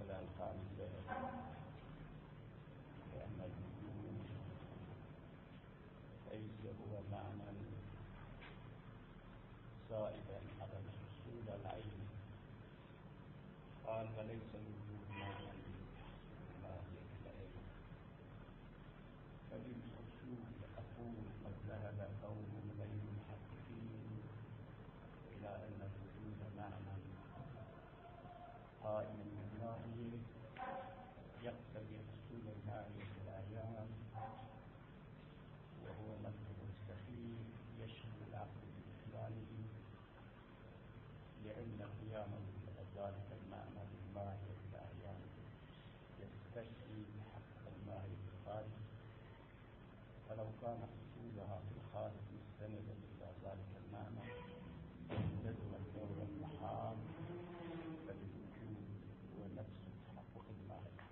المسألة الخامسة لأن الوجود ليس هو معنى زائدا على الحصول العيني. قال وليس الوجود معنى ماهية العين. فللحصول أقول قد ذهب قوم غير محققين إلى أن الوجود معنى قائم بالماهية يقتضي حصول الماهية في الأعيان، وهو مطلب مستحيل يشمل العقل بإخلاله، لأن قيامه بذلك المعنى بالماهية في الأعيان يستشفي بحق الماهية في الخارج. فلو كان حصولها في الخارج مستندا إلى ذلك المعنى لزم الدور المحال، فالوجود هو نفس تحقق الماهية.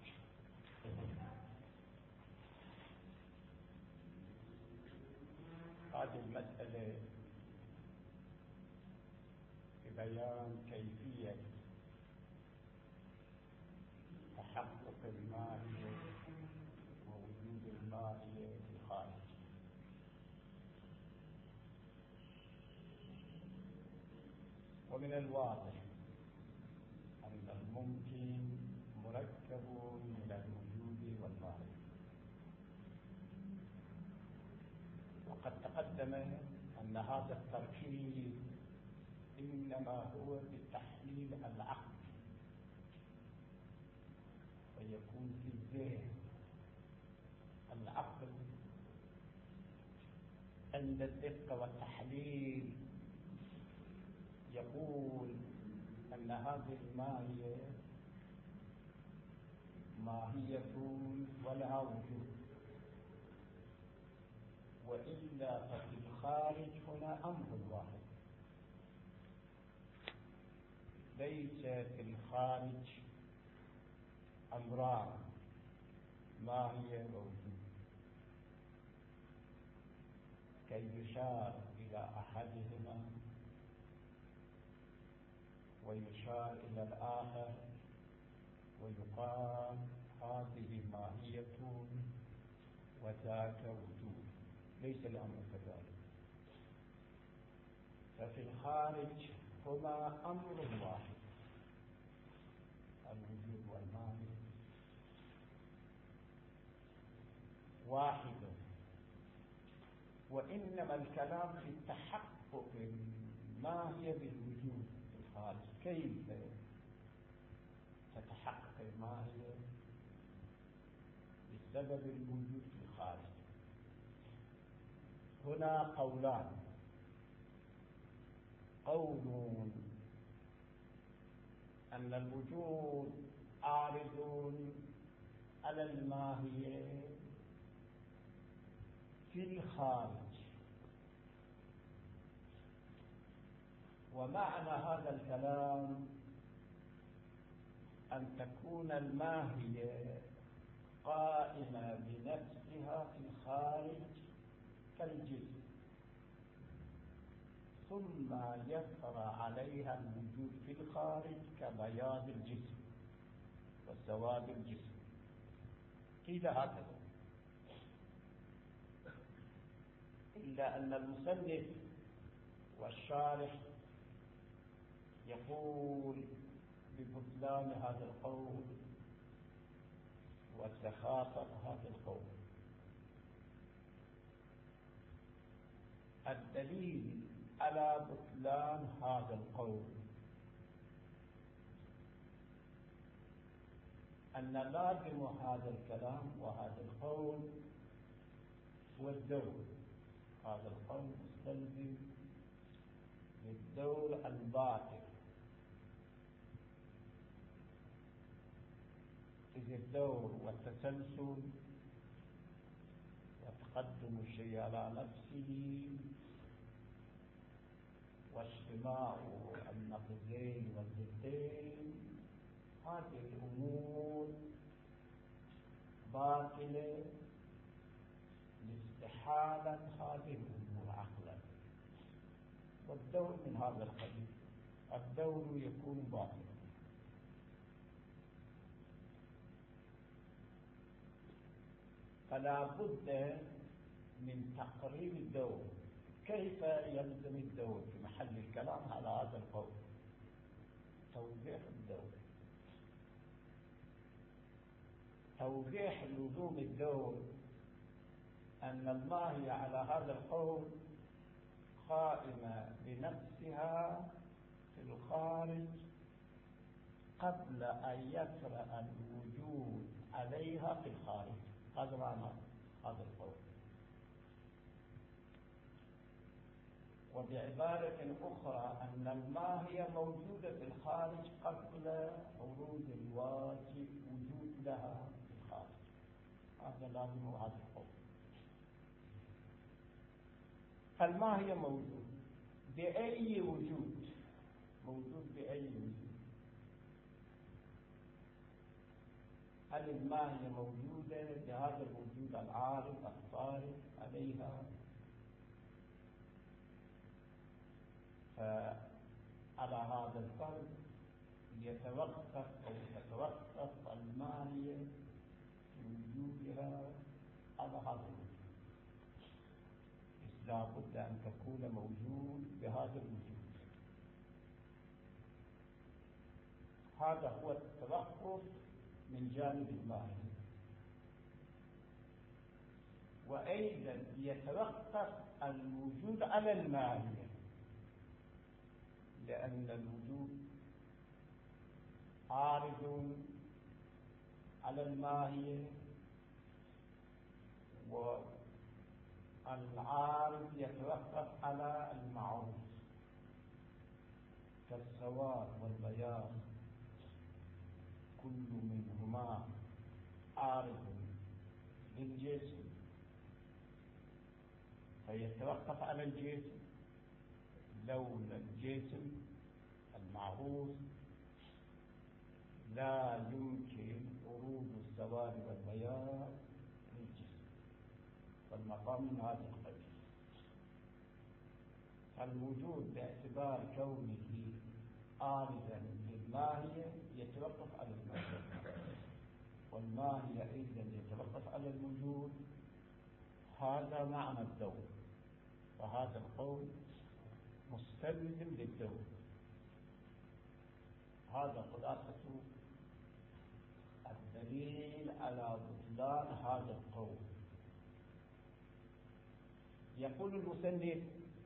هذه المسألة ببيان كيفية تحقق الماهية ووجود الماهية في الخارج. ومن الواضح أن الممكن مركب من الوجود والماهية. وقد تقدم أن هذا التركيب إنما هو بتحليل العقل، ويكون في الذهن. العقل عند الدقة والتحليل يقول أن هذه الماهية ماهية ولها وجود، وإلا ففي الخارج هنا أمر واحد. ليس في الخارج أمران ماهية ووجود، كي يشار إلى أحدهما ويشار إلى الآخر ويقال هذه ماهية وذاك وجود. ليس الأمر كذلك. ففي الخارج هما أمر واحد، الوجود والماهية واحد، وإنما الكلام في تحقق الماهية بالوجود في الخارج. كيف تتحقق الماهية بسبب الوجود في الخارج؟ هنا قولان. قول أن الوجود عارض على الماهية في الخارج، ومعنى هذا الكلام أن تكون الماهية قائمة بنفسها في الخارج كالجسم، ثم يظهر عليها الوجود في الخارج كبياض الجسم وسواد الجسم. قيل هكذا، إلا أن المصنف والشارح يقول ببطلان هذا القول وسخافة هذا القول. الدليل على بطلان هذا القول أن لازم هذا الكلام وهذا القول هو الدور. هذا القول مستلزم للدور الباطل، إذ الدور والتسلسل وتقدم الشيء على نفسه واجتماع النقيضين والضدين، هذه الأمور باطلة لاستحالة هذه الأمور عقلا. والدور من هذا القبيل، الدور يكون باطلا. فلا بد من تقرير الدور. كيف يلزم الدور في محل الكلام على هذا القول؟ توضيح الدور. توضيح لزوم الدور أن الماهية على هذا القول قائمة بنفسها في الخارج قبل أن يطرأ الوجود عليها في الخارج. هذا معنى هذا القول. وبعبارة أخرى أن الماهية موجودة في الخارج قبل ورود الواجب وجود لها في الخارج. هذا لازم هذا القول. فالماهية موجود بأي وجود، موجود بأي وجود. هل الماهية موجودة بهذا الوجود العارض الطارئ عليها؟ فعلى هذا الفرض يتوقف أو تتوقف الماهية في وجودها على هذا الوجود. لا بد أن تكون موجود بهذا الوجود. هذا هو التوقف من جانب الماهية. وأيضا يتوقف الوجود على الماهية، لأن الوجود عارض على الماهية، والعارض يتوقف على المعروف كالسواد والبياض، كل منهما عارض للجسم فيتوقف على الجسم. لولا الجسم المعروف لا يمكن ورود السواد والبياض للجسم، والمقام من هذا القبيل. فالوجود باعتبار كونه عارضا للماهية يتوقف على الماهية، والماهية أيضا يتوقف على الوجود. هذا معنى الدور، وهذا القول مستلزم للدور. هذا خلاصة الدليل على بطلان هذا القول. يقول المصنف: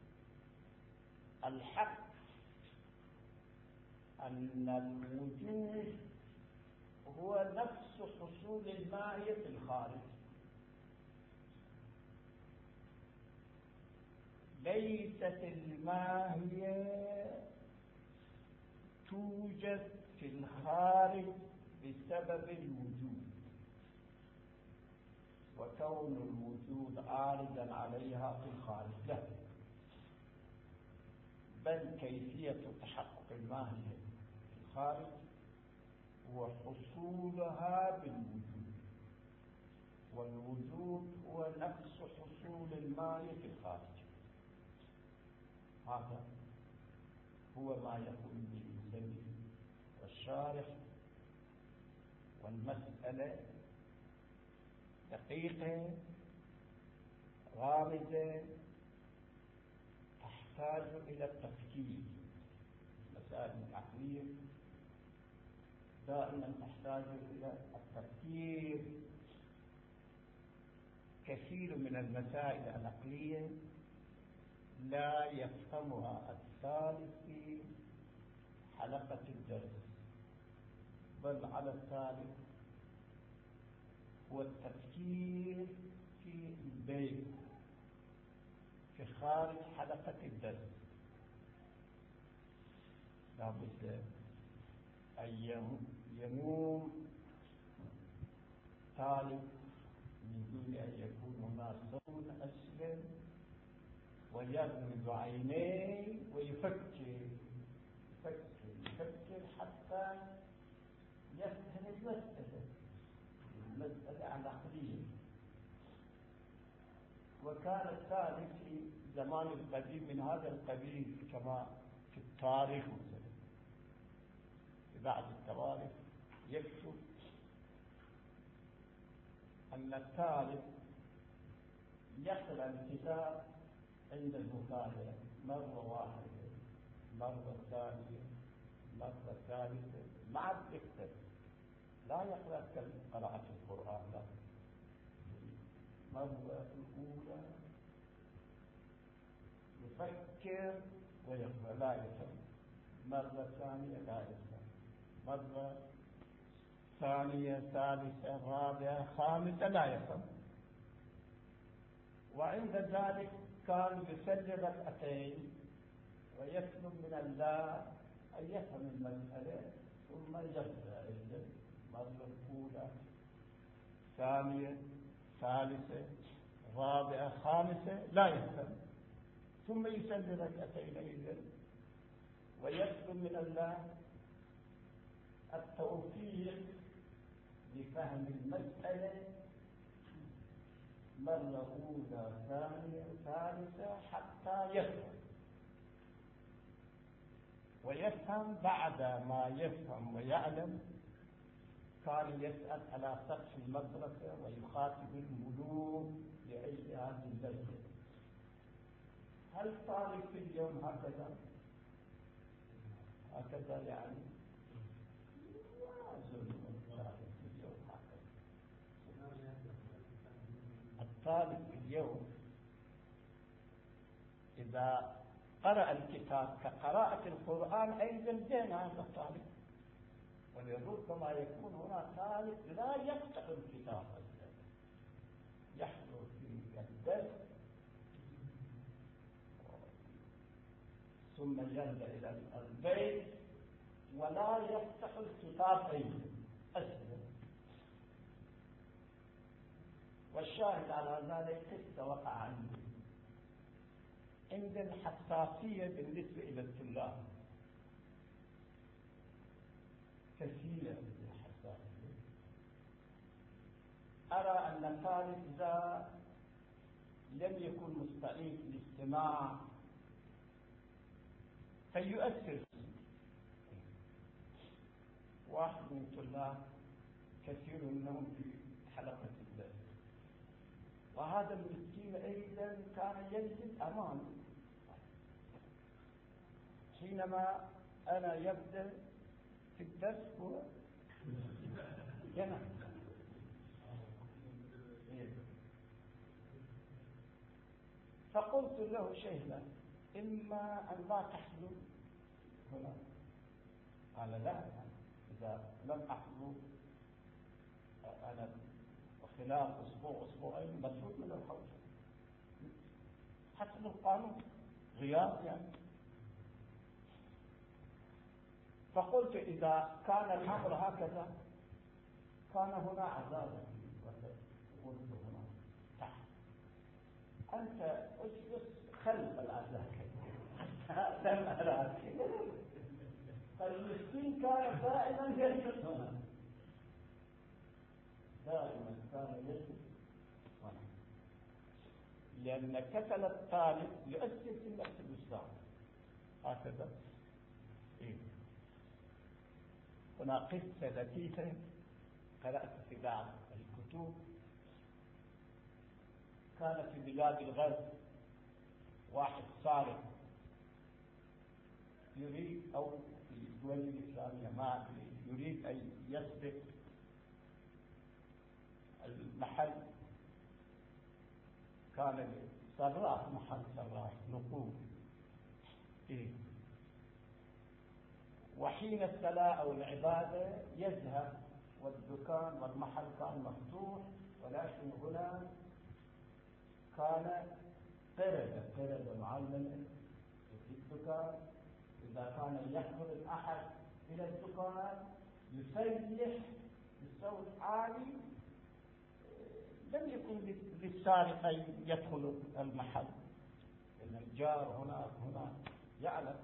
الحق أن الوجود هو نفس حصول الماهية في الخارج، ليست الماهية توجد في الخارج بسبب الوجود، وكون الوجود عارضا عليها في الخارج لا، بل كيفية تحقق الماهية في الخارج هو حصولها بالوجود، والوجود هو نفس حصول الماهية في الخارج. هذا هو ما يقول به المصنف والشارح، والمسألة دقيقة غامضة تحتاج إلى التفكير. مسائل العقلية دائما تحتاج إلى التفكير. كثير من المسائل العقلية لا يفهمها الثالث في حلقة الدرس، بل على الثالث هو التفكير في البيت في خارج حلقة الدرس. لا بد أن ينوم طالب من دون أن يكون هناك صوت أسلم ويغمض عينيه ويفكر حتى يفهم المسألة العقلية. وكان الثالث في زمان القديم من هذا القبيل، كما في التاريخ مثلا في بعض التواريخ يكتب أن الطالب يقرأ الكتاب عند المطالعة مرة واحدة، مرة ثانية، مرة ثالثة، مع الذكر، لا يقرأ كقراءة القرآن، لا، مرة الأولى يفكر ويقرأ لا يفهم، مرة ثانية لا يفهم، مرة ثانية ثالثة رابعة خامسة لا يفهم. وعند ذلك كان يصلي ركعتين ويطلب من الله أن يفهم المسألة ثم يرجع إلى المرة الأولى ثانية ثالثة رابعة خامسة لا يفهم، ثم يصلي ركعتين أيضا ويطلب من الله التوفيق لفهم المسألة مرة أولى ثانية ثالثة حتى يفهم. ويفهم بعد ما يفهم ويعلم كان يسأل على سقف المدرسة ويخاطب الملوك لأجل هذه الدرجة. هل طالب في اليوم هكذا يعني؟ الطالب اليوم إذا قرأ الكتاب كقراءة القرآن أيضا بين هذا الطالب، ولربما يكون هنا طالب لا يقطع الكتاب، يحضر في الدرس ثم يرجع إلى البيت ولا يفتح الكتاب أيضا أسلم. والشاهد على ذلك قصة وقع عندي، عندنا حساسية بالنسبة إلى الطلاب، كثيرة من الحساسية. أرى أن الطالب إذا لم يكن مستعد للاستماع فيؤثر. واحد من الطلاب كثير منهم في حلقة الدرس، وهذا المسكين أيضا كان يجلس أمامي حينما أنا يبدأ في الدرس هو ينام. فقلت له شيئا، إما أن لا تحضر هنا. قال لا، إذا لم أحضر أنا خلال أسبوع أسبوعين مسؤول من الحوض حسب القانون، غياب يعني. فقلت إذا كان الأمر هكذا كان هنا عذاب، قلت هنا تحت، أنت أجلس خلف العذاب لم أراك. فالمسكين كان دائما يجلس هنا، دائما كان يجلس هنا، لأن كسل الطالب يؤثر في النفس الإسلام هكذا. هنا قصة لطيفة قرأت في بعض الكتب، كان في بلاد الغرب واحد سارق يريد، أو في الدول الإسلامية ما يريد أن يسرق المحل، كان صراف، محل صراف نقود. وحين الصلاة أو العبادة يذهب، والدكان والمحل كان مفتوح، ولكن هنا كان قردة معلمة في الدكان. إذا كان يحضر الأحد إلى الدكان يسيح بصوت عالي، لم يكن للسارق أن يدخل المحل، لأن الجار هنا يعلم.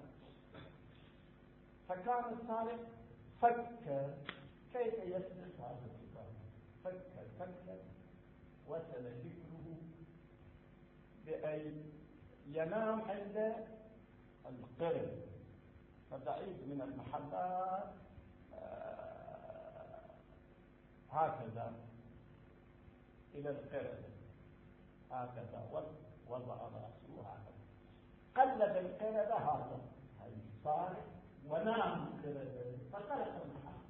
فكان السارق فكر كيف يسرق هذا الدكان، فكر وصل فكره بأن ينام عند القرد، فبعيد من المحلات هكذا. إلى القردة هكذا، وضع رأسه هكذا، قلب القردة هذا صالح ونام القردة فطرق المحال.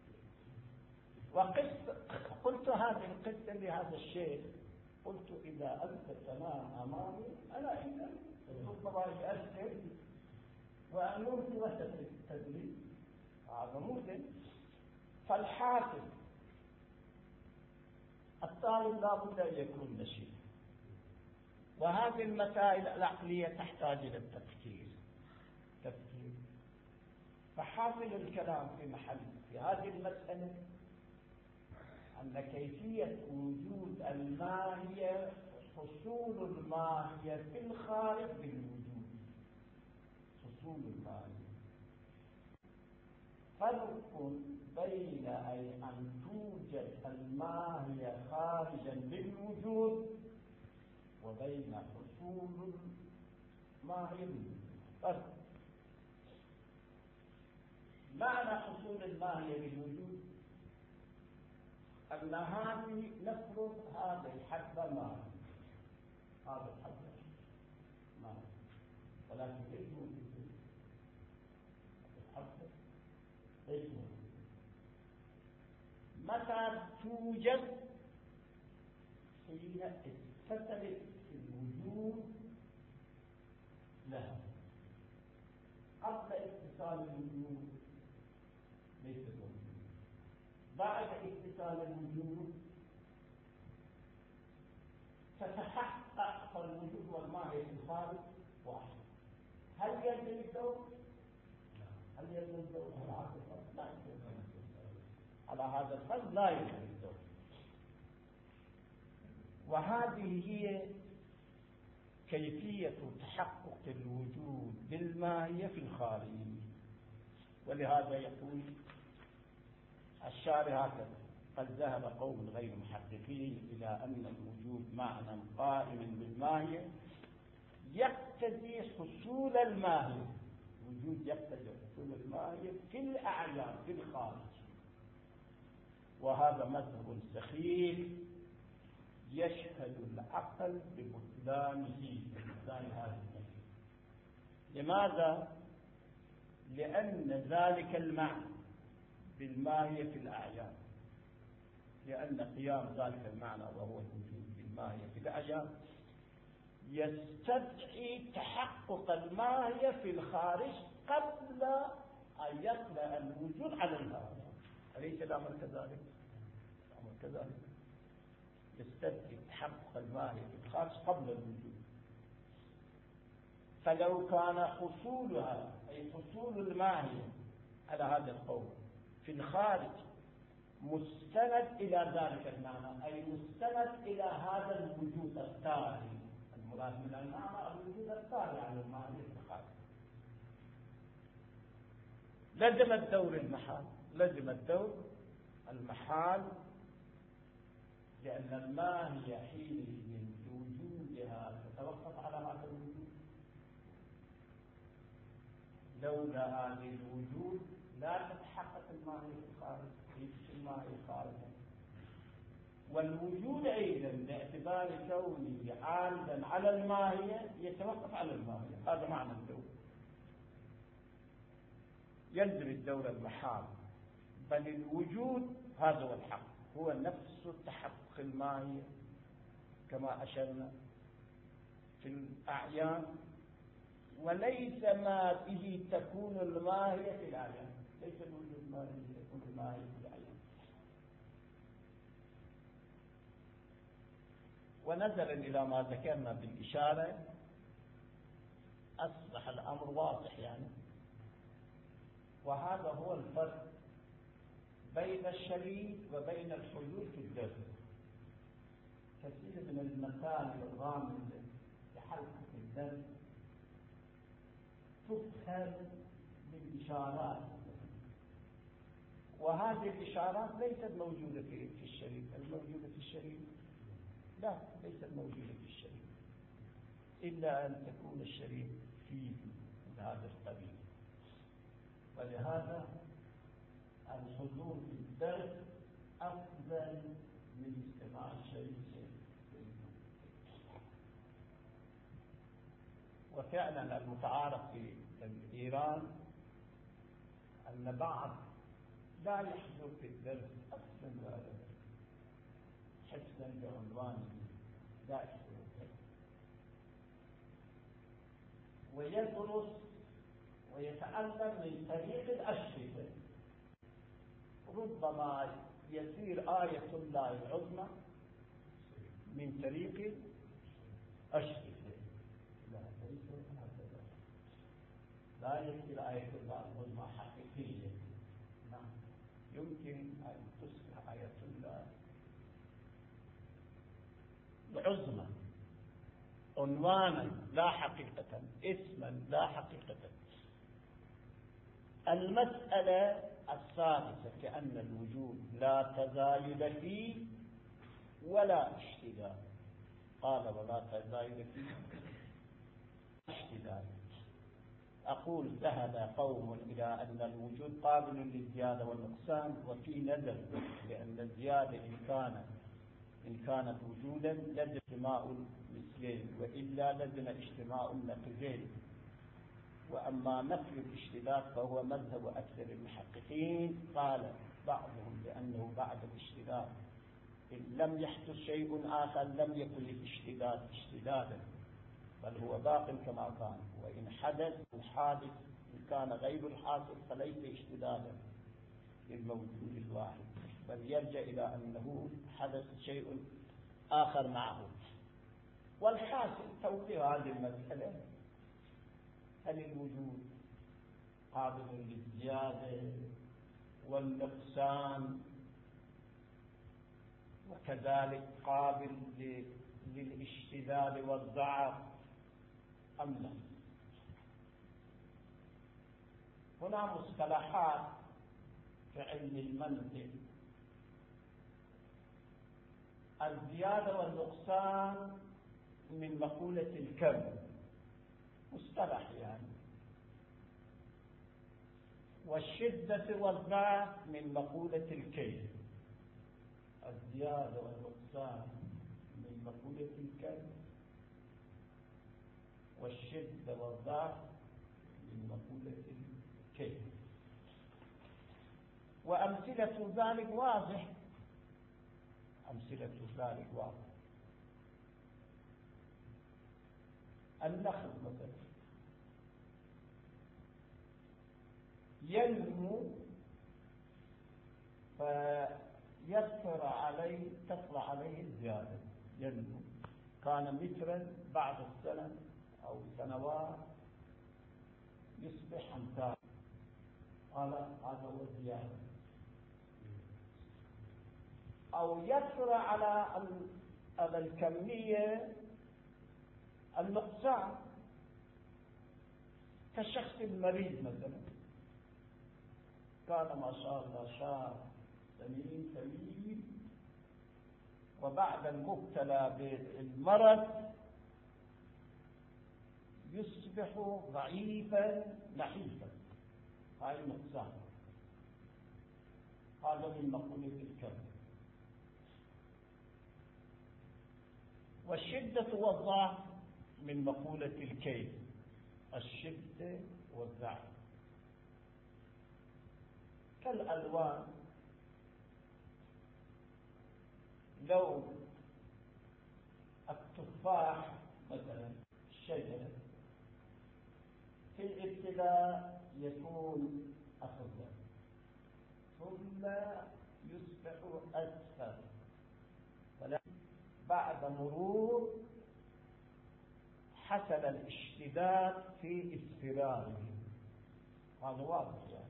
قلت هذه القصة لهذا الشيخ، قلت إذا أنت تنام أمامي أنا إذا ربما يأثر وأنوم في وسط التدريب، هذا ممكن. فالحاكم الطالب لا بد أن يكون نشيط، وهذه المسائل العقلية تحتاج إلى التفكير. فحاصل الكلام في محل في هذه المسألة أن كيفية وجود الماهية، حصول الماهية في الخارج بالوجود، حصول الماهية. فرق بين أن توجد الماهية خارجا بالوجود وبين حصول الماهية بالوجود. فرق. معنى حصول الماهية بالوجود أن هذه نفرض هذا الحبة ماء، هذا الحبة ماء، ولكن ليس موجود الحبة، ليس موجود. متى توجد؟ حين اتصلت الوجود لها. قبل اتصال الوجود ليس موجود. بعد اتصال الوجود تتحقق الوجود والماهية في الخارج واحد. هل يلزم الدور؟ هل يلزم الدور على هذا الفرض؟ لا يلزم الدور. على هذا الفرض لا يلزم الدور. وهذه هي كيفية تحقق الوجود بالماهية في الخارج. ولهذا يقول الشارع هكذا: قد ذهب قوم غير محققين إلى أن الوجود معنى قائم بالماهية يقتضي حصول الماهية. وجود يقتضي حصول الماهية في الأعيان في الخارج، وهذا مذهب سخيف يشهد العقل ببطلانه، ببطلان هذه المسألة. لماذا؟ لأن ذلك المعنى بالماهية في الأعيان، لأن قيام ذلك المعنى وهو الوجود بالماهية في الأعيان يستدعي تحقق الماهية في الخارج قبل أن يطلع الوجود على الخارج. أليس الأمر كذلك؟ الأمر كذلك، يستدعي تحقق الماهية في الخارج قبل الوجود. فلو كان حصولها أي حصول الماهية على هذا القول في الخارج مستند إلى ذلك المعنى، أي مستند إلى هذا الوجود التالي، المراد من المعنى الوجود التالي على الماهية في الخارج، لزم الدور المحال، لزم الدور المحال، لأن الماهية حينئذ بوجودها تتوقف على هذا الوجود. لولا هذه الوجود لا تتحقق الماهية في الخارج، يجب الماهية خارجا. والوجود أيضا باعتبار كونه عارضا على الماهية يتوقف على الماهية. هذا معنى الدور. يلزم الدور المحال، بل الوجود هذا هو الحق، هو نفس تحقق الماهية كما أشرنا في الأعيان، وليس ما به تكون الماهية في الأعيان، ليس الوجود ما به تكون الماهية في الأعيان. ونظرا إلى ما ذكرنا بالإشارة أصبح الأمر واضح يعني. وهذا هو الفرق بين الشريط وبين الحدود في الدرس. كثير من المسائل الغامضة في حلقة الدرس تفهم بالإشارات، وهذه الإشارات ليست موجودة في الشريط. الموجودة في الشريط لا، ليست موجودة في الشريط، إلا أن تكون الشريط فيه من هذا القبيل. ولهذا الحضور في الدرس أفضل من استماع الشريط. وفعلا المتعارف في إيران أن بعض لا يحضر في الدرس أصلا حفظا بعنوان لا يحضر ويدرس ويتعلم من طريق الأشرطة. ربما يصير آية الله العظمى من طريق الأشرطة، لا يصير آية الله العظمى حقيقية. نعم، يمكن أن تصبح آية الله العظمى عنوانا لا حقيقة، اسما لا حقيقة. المسألة السادسة كأن الوجود لا تزايد فيه ولا اشتداد. قال ولا تزايد فيه اشتداد. أقول ذهب قوم إلى أن الوجود قابل للزيادة والنقصان، وفي نذر لأن الزيادة إن كانت وجودا لزم اجتماع المثلين، وإلا لزم اجتماع النقيضين. وأما نفي الاشتباك فهو مذهب أكثر المحققين. قال بعضهم لأنه بعد الاشتباك إن لم يحدث شيء آخر لم يكن الاشتباك اشتدادا، بل هو باق كما كان. وإن حدث الحادث إن كان غير الحاصل فليس اشتدادا للموجود الواحد، بل يرجع إلى أنه حدث شيء آخر معه. والحاصل توضيح هذه المسألة: هل الوجود قابل للزيادة والنقصان وكذلك قابل للاشتداد والضعف أم لا؟ هنا مصطلحات في علم المنطق. الزيادة والنقصان من مقولة الكم، مصطلح يعني. والشدة والضعف من مقولة الكيف. الزيادة والنقصان من مقولة الكم، والشدة والضعف من مقولة الكيف. وأمثلة ذلك واضح، أمثلة ذلك واضح. النخل مثلا ينمو فيطلع عليه الزيادة، ينمو كان مترا بعد السنة أو سنوات يصبح أمتار. هذا هو الزيادة. أو يطلع على الكمية النقصان، كالشخص المريض مثلا كان ما شاء الله شاب سمين سليم، وبعد المبتلى بالمرض يصبح ضعيفا نحيفا. هاي النقصان، هذا من مقولة الكم. والشدة والضعف من مقولة الكيف، الشدة والضعف. كالألوان، لو التفاح مثلا الشجرة في الابتداء يكون أخضر ثم يصبح أصفر، بعد مرور حصل الاشتداد في اصفراره. هذا واضح يعني.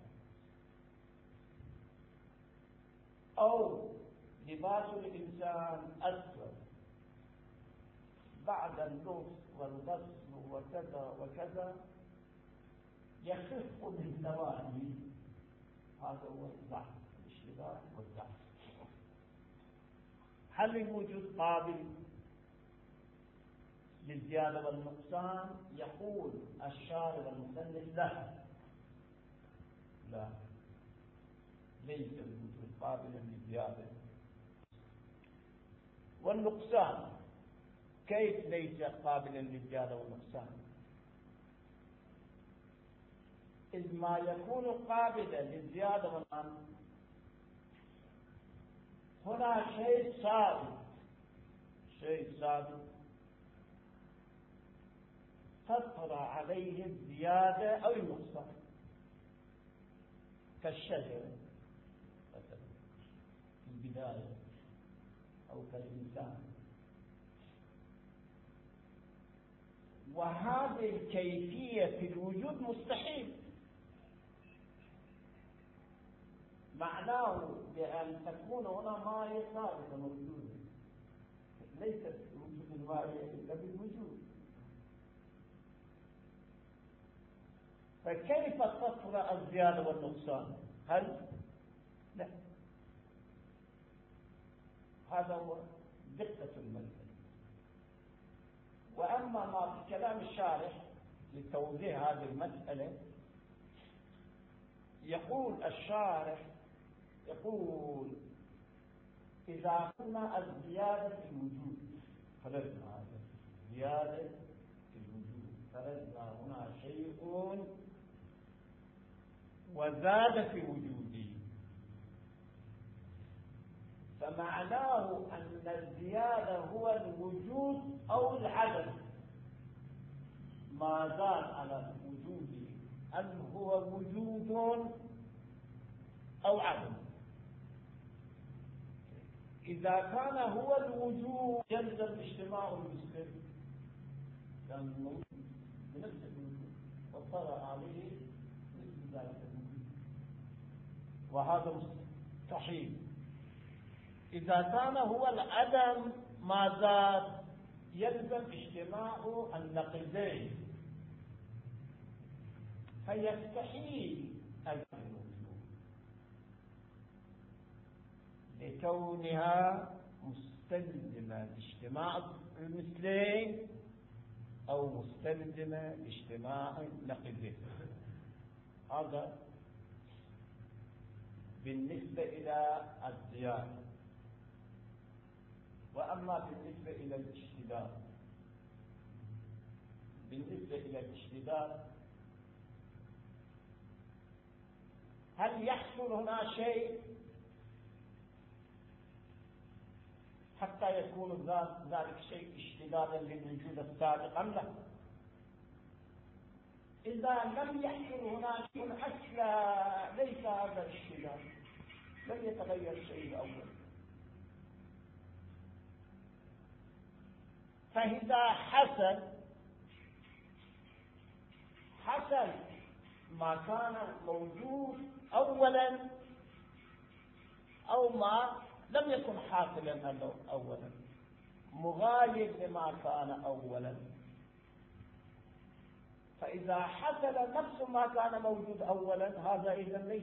أو لباس الإنسان أسود، بعد اللبس والغسل وكذا وكذا يخف من ثواني. هذا هو الضعف، الاشتداد والضعف. هل الوجود قابل للزيادة والنقصان؟ يقول الشارع والمصنف لا، ليس الوجود قابلا للزيادة والنقصان. كيف ليس قابلا للزيادة والنقصان؟ إذ ما يكون قابلا للزيادة والنقصان هنا شيء ثابت تطرأ عليه الزيادة أو النقصان كالشجرة مثلا في البداية أو كالإنسان. وهذه الكيفية في الوجود مستحيل، معناه بأن تكون هنا ماء ثابتة موجودة، ليست وجود الماء إلا بالوجود. فكيف تطرأ الزيادة والنقصان؟ هل؟ لا. هذا هو دقة المسألة. وأما ما في كلام الشارح لتوضيح هذه المسألة، يقول الشارح إذا قلنا الزيادة في الوجود، فرضنا هذا زيادة في الوجود، فرضنا هنا شيء وزاد في وجوده، فمعناه أن الزيادة هو الوجود أو العدم، ما زال على وجوده، هل هو وجود أو عدم. إذا كان هو الوجود يلزم اجتماع المسلم، كان موجود بنفس الوجود وطرأ عليه مثل ذلك الوجود، وهذا مستحيل. إذا كان هو العدم ما زاد يلزم اجتماع النقيضين، فيستحيل الوجود لكونها مستلزمة لاجتماع المثلين أو مستلزمة لاجتماع النقيضين. هذا بالنسبة إلى الزيادة. وأما بالنسبة إلى الاشتداد، هل يحصل هنا شيء حتى يكون ذلك الشيء اشتدادا للوجود السابق أم لا؟ إذا لم يحصل هنا شيء أصلا ليس هذا الاشتداد، لم يتغير الشيء الأول. فإذا حصل ما كان موجود أولا أو ما لم يكن حاصلا أولا، مغاير لما كان أولا. فإذا حصل نفس ما كان موجود أولا هذا إذا ليس.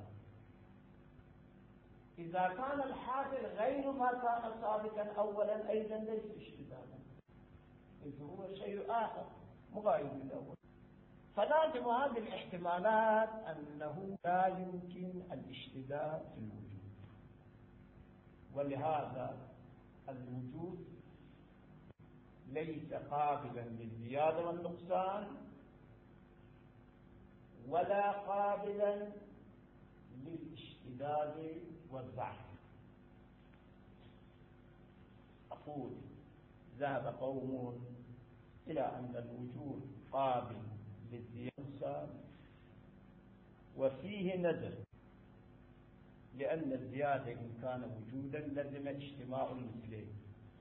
إذا كان الحاصل غير ما كان سابقا أولا أيضا ليس اشتدادا، إذ هو شيء آخر مغاير للأول. فلازم هذه الاحتمالات أنه لا يمكن الاشتداد في الوجود، ولهذا الوجود ليس قابلا للزيادة والنقصان ولا قابلا للاشتداد والضعف. أقول ذهب قوم إلى أن الوجود قابل للزيادة وفيه نذر، لأن الزيادة إن كان وجودا لزم اجتماع المثلين،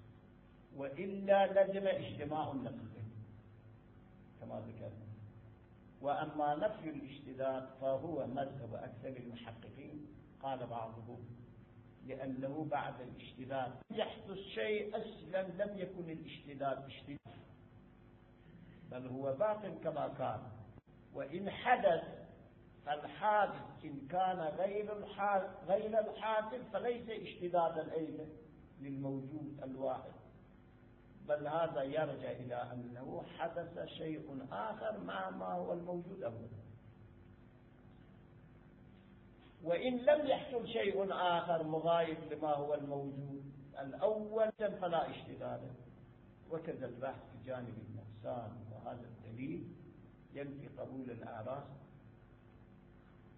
وإلا لزم اجتماع النقيضين كما ذكرنا. وأما نفي الاشتداد فهو مذهب أكثر المحققين، قال بعضهم لأنه بعد الاشتداد يحدث شيء أصلا لم يكن الاشتداد اشتداد، بل هو باق كما كان. وإن حدث فالحادث إن كان غير الحادث فليس اشتدادا أيضا للموجود الواحد، بل هذا يرجع إلى أنه حدث شيء آخر مع ما هو الموجود أولا. وإن لم يحصل شيء آخر مغاير لما هو الموجود الأول فلا اشتداد. وكذا البحث في جانب النقصان، وهذا الدليل ينفي قبول الأعراض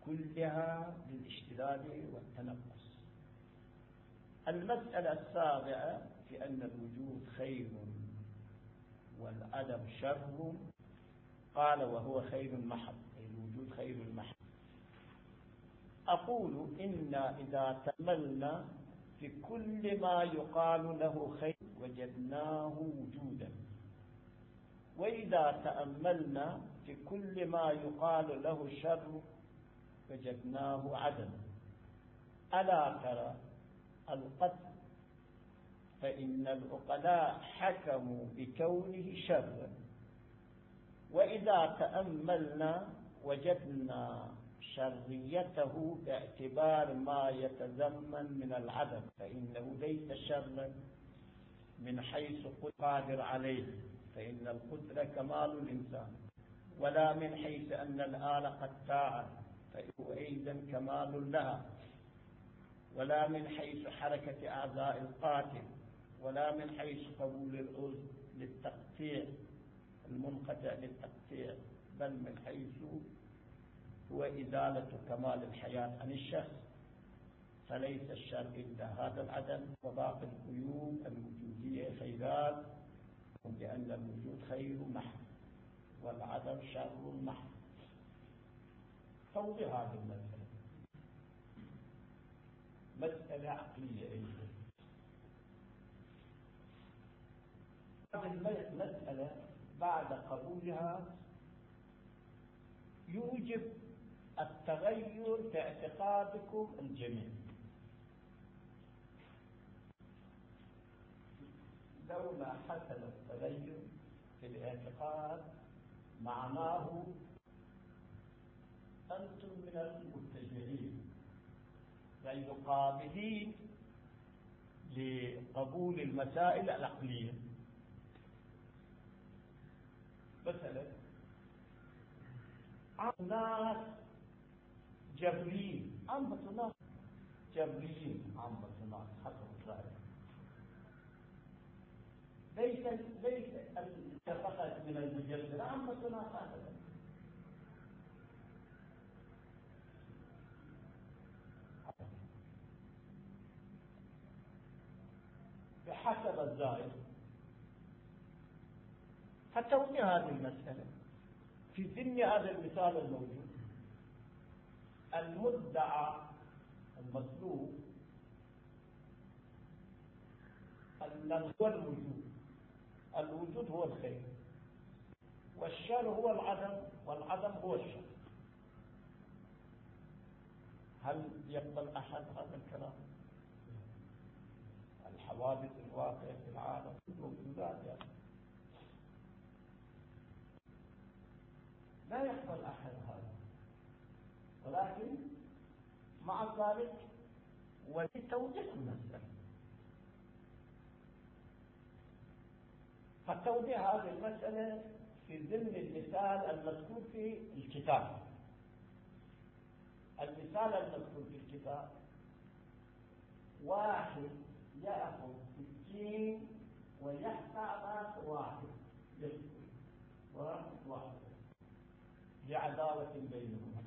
كلها للاشتلال والتنقص. المسألة السابعة في أن الوجود خير والعدم شر، قال وهو خير محض، أي الوجود خير المحض. أقول إن إذا تأملنا في كل ما يقال له خير وجدناه وجودا، وإذا تأملنا في كل ما يقال له شر وجدناه عدما. ألا ترى القتل فإن العقلاء حكموا بكونه شرا، وإذا تأملنا وجدنا شريته باعتبار ما يتضمن من العدم، فإنه ليس شرا من حيث قادر عليه، فإن القدرة كمال الإنسان، ولا من حيث أن الآلة قطاعة فإنه أيضا كمال لها، ولا من حيث حركة أعضاء القاتل، ولا من حيث قبول العضو للتقطيع المنقطع للتقطيع، بل من حيث هو إزالة كمال الحياة عن الشخص. فليس الشر إلا هذا العدم، وباقي القيود الوجودية خيرات، لأن الوجود خير محض والعدم شر محض. توضيح هذه المسألة مسألة عقلية أيضا. هذه المسألة بعد قبولها يوجب التغير في اعتقادكم الجميع. لولا حصل التغير في الاعتقاد معناه أنتم من المتجهين غير قابلين لقبول المسائل العقلية. مثلا ناس جبريين، عامة ناس جبريين، عامة ناس حسب ذلك، ليس فقط من المجبرة، عامة ناس هكذا. بحسب الزائد. فتوضيح هذه المسألة في ضمن هذا المثال الموجود، المدعى المطلوب أن هو الوجود هو الخير، والشر هو العدم، والعدم هو الشر. هل يقبل أحد هذا الكلام؟ الحوادث الواقعة في العالم موجودات يعني. لا يقبل أحد هذا، ولكن مع ذلك ولتوضيح المسألة. فتوضيح هذه المسألة في ضمن المثال المذكور في الكتاب. المثال المذكور في الكتاب، واحد يأخذ سكين ويقطع راس واحد، واحد لعداوة بينهما.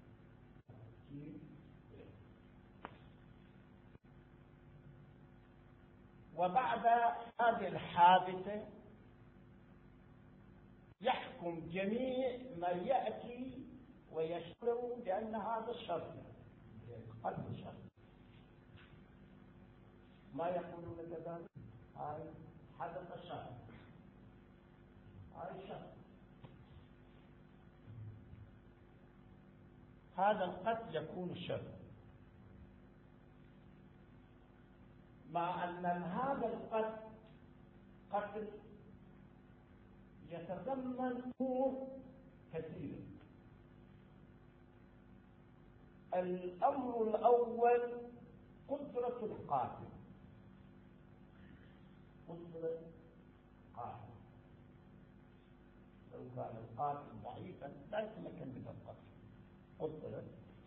وبعد هذه الحادثة يحكم جميع ما يأتي ويشعر بأن هذا الشر، قلب الشر. ما يقولون كذلك؟ هاي حدث الشر، هاي الشر. هذا القتل يكون شر، مع أن هذا القتل قتل يتضمن أمور كثيرة. الأمر الأول قدرة القاتل، قدرة القاتل. لو كان القاتل ضعيفا لا يتمكن من القتل. قدرة.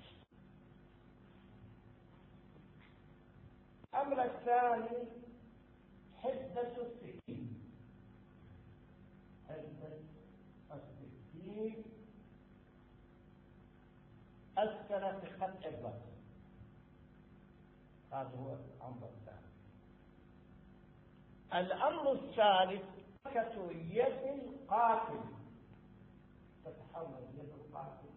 الأمر الثاني حدة السكين. حدة السكين أذكر المسألة في خط الضبط. هذا هو الأمر الثاني. الأمر الثالث حركة يد القاتل، تتحرك يد القاتل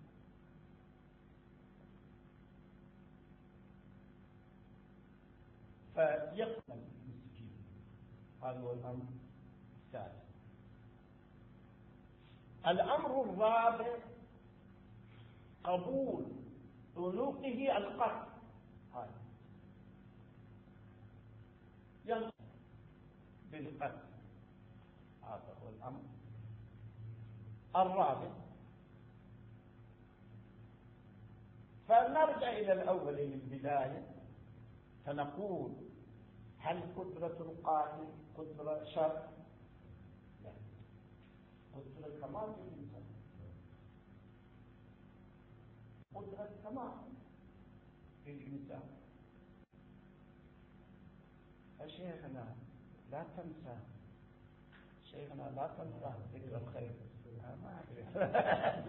فيقتل المسكين. هذا هو الأمر الثالث. الأمر الرابع قبول عنقه القتل، ينقل بالقتل. هذا هو الأمر الرابع. فنرجع إلى الأول من البداية فنقول هل قدرة القاتل قدرة شر؟ لا، قدرة كمال في الإنسان، قدرة كمال في الإنسان. شيخنا لا تنسى، شيخنا لا تنسى ذكر الخير. ما أعرف.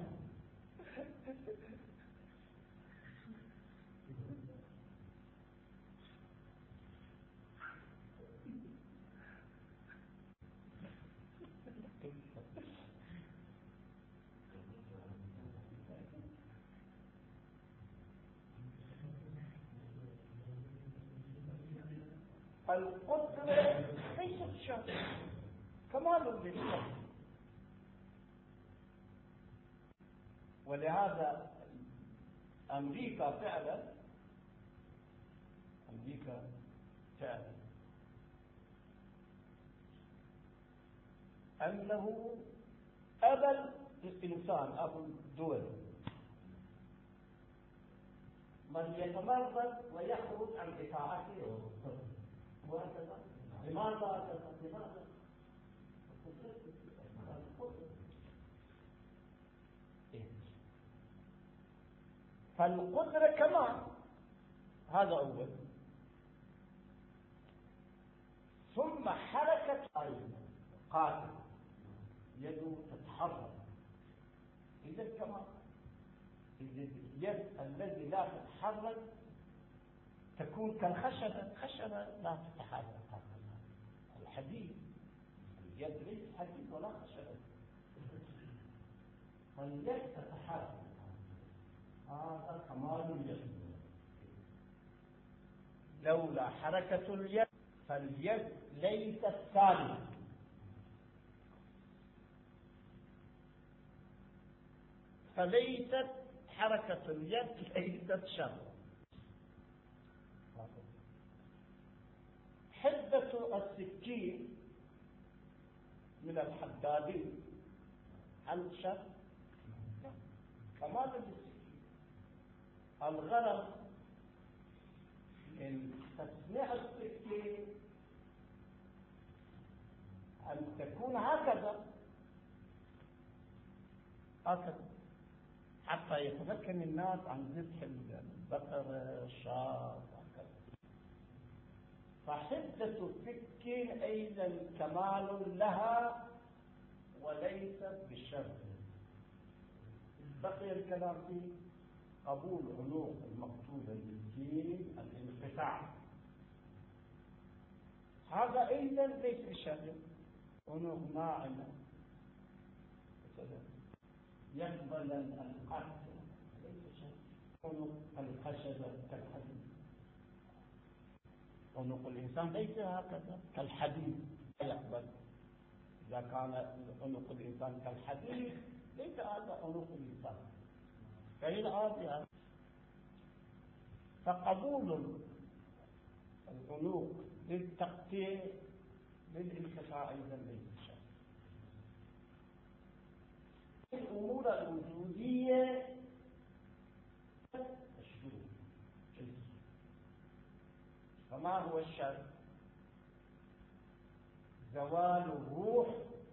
القدرة ليست شر، كمال للشر. ولهذا أمريكا فعلا أنه أبى الإنسان، أبو الدول، من يتمرد ويخرج عن إطاعته وهكذا. لماذا؟ فالقدرة كمان، هذا أول. ثم حركة قاتل، يده تتحرك. إذا كمان اليد الذي لا تتحرك تكون كالخشبة، الخشبة لا تتحرك. الحديد، اليد ليس حديد ولا خشبة، فاليد تتحرك. هذا كمال اليد. لولا حركة اليد فاليد ليست ثابتة. فليست حركة اليد ليست شر. حدة السكين من الحدادين هل شر؟ كمال السكين. الغرض من تصنيع السكين أن تكون هكذا حتى يتمكن الناس عن ذبح البقر، الشاة وهكذا. فحدة السكين أيضا كمال لها وليست بالشر. بقي الكلام في قبول عنق المقتول بالسكين الانقطاع، هذا أيضا ليس بالشر. عنق ناعمة يقبل القتل ليس شر. عنق الخشبة كالحديد، عنق الإنسان ليس هكذا كالحديد، لا يقبل. إذا كان عنق الإنسان كالحديد ليس هذا عنق الإنسان، فهي عادية. فقبول العنق للتقطيع للانقطاع أيضا ليس شر. الأمور الوجودية مشروع. فما هو الشر؟ زوال الروح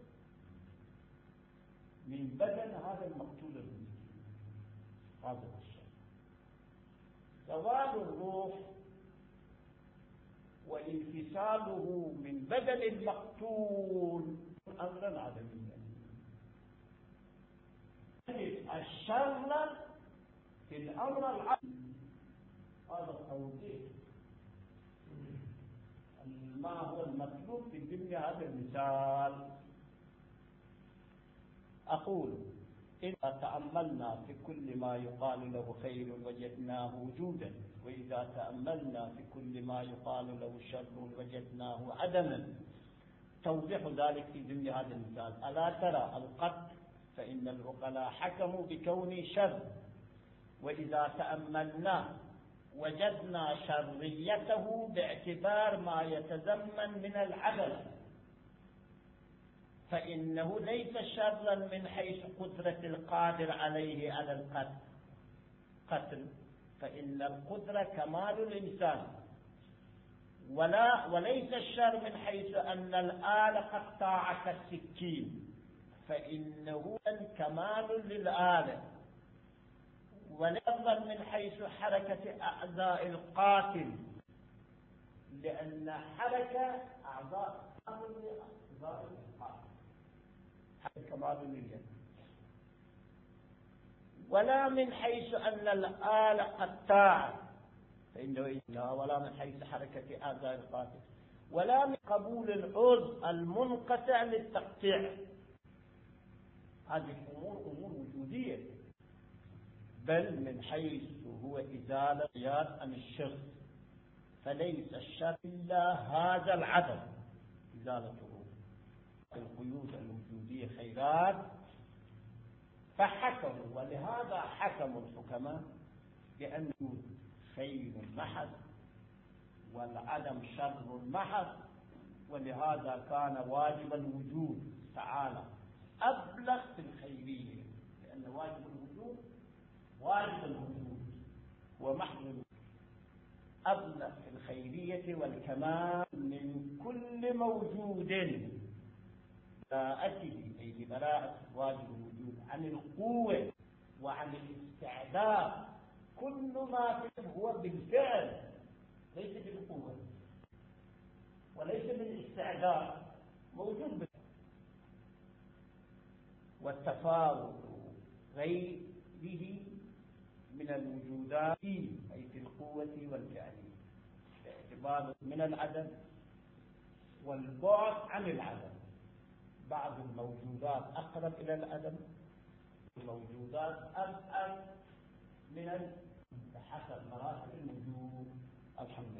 من بدن هذا المقتول المسكين، هذا هو الشر. زوال الروح وانفصاله من بدن المقتول أمرا عدميا. الشر في الأمر العقل هذا التوضيح ما هو المطلوب في ضمن هذا المثال. أقول إذا تأملنا في كل ما يقال له خير وجدناه وجودا، وإذا تأملنا في كل ما يقال له شر وجدناه عدما. توضيح ذلك في ضمن هذا المثال: ألا ترى القتل فإن العقلاء حكموا بكونه شر، وإذا تأملنا وجدنا شريته باعتبار ما يتزمن من العدل، فإنه ليس شرا من حيث قدرة القادر عليه على القتل، فإن القدرة كمال الإنسان، وليس الشر من حيث أن الآلة قطاع كالسكين، فإنه كمال للآلة، وليس من حيث حركة أعضاء القاتل، لأن حركة أعضاء القاتل كمال لليد، ولا من حيث أن الآلة قطاع، فإنه لا، ولا من حيث حركة أعضاء القاتل، ولا من قبول العضو المنقطع للتقطيع. هذه أمور وجودية، بل من حيث هو إزالة القياد عن الشخص، فليس الشر إلا هذا العدم، إزالته القيود الوجودية خيرات. فحكموا، ولهذا حكموا الحكماء بأنه خير محض والعدم شر محض، ولهذا كان واجب الوجود تعالى أبلغ في الخيرية، لأن واجب الوجود ومحض أبلغ في الخيرية والكمال من كل موجود براءته، أي ببراءة واجب الوجود عن القوة وعن الاستعداد. كل ما فيه هو بالفعل، ليس بالقوة وليس بالاستعداد، موجود بالفعل. والتفاوت غيره من الوجودات أي في القوة والفعل باعتبار من العدم والبعد عن العدم. بعض الموجودات أقرب إلى العدم، الموجودات أبعد من بحسب مراتب الوجود. الحمد لله.